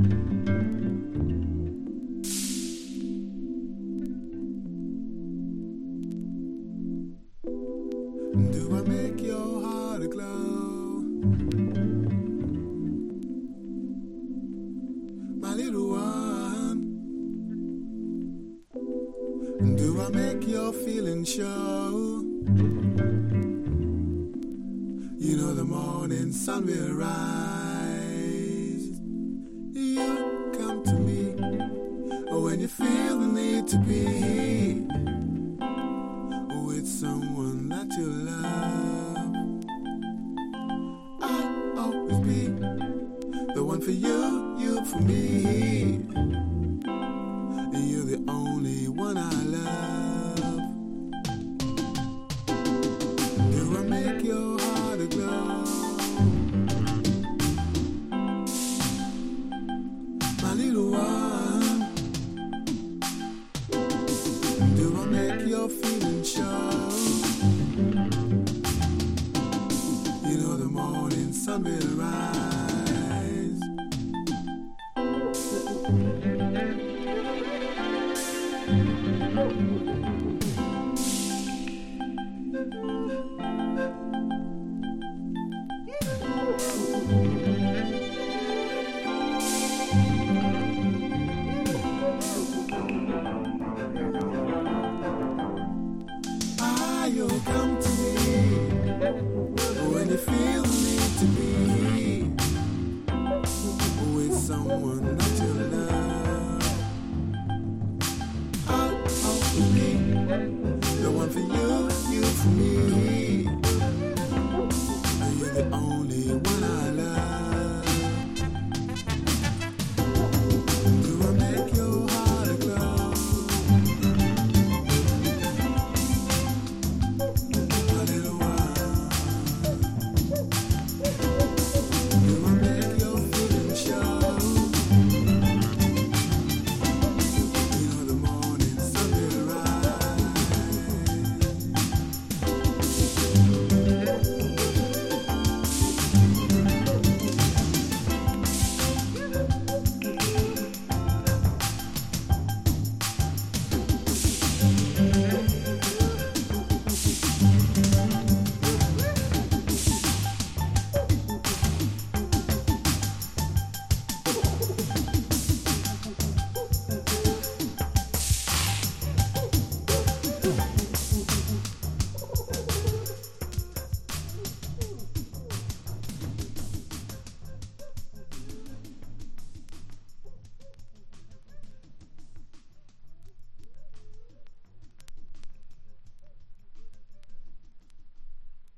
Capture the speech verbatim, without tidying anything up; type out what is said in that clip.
Do I make your heart aglow? My little one. Do I make your feelings show? You know the morning sun will rise. You come to me when you feel the need to be with someone that you love. I'll always be the one for you, you for me. You're the only one I love. Do I make your heart aglow? My little one. Do I make your feelings show? You know the morning sun will rise. Ah, you'll come to me when you feel the need to be with someone that you love.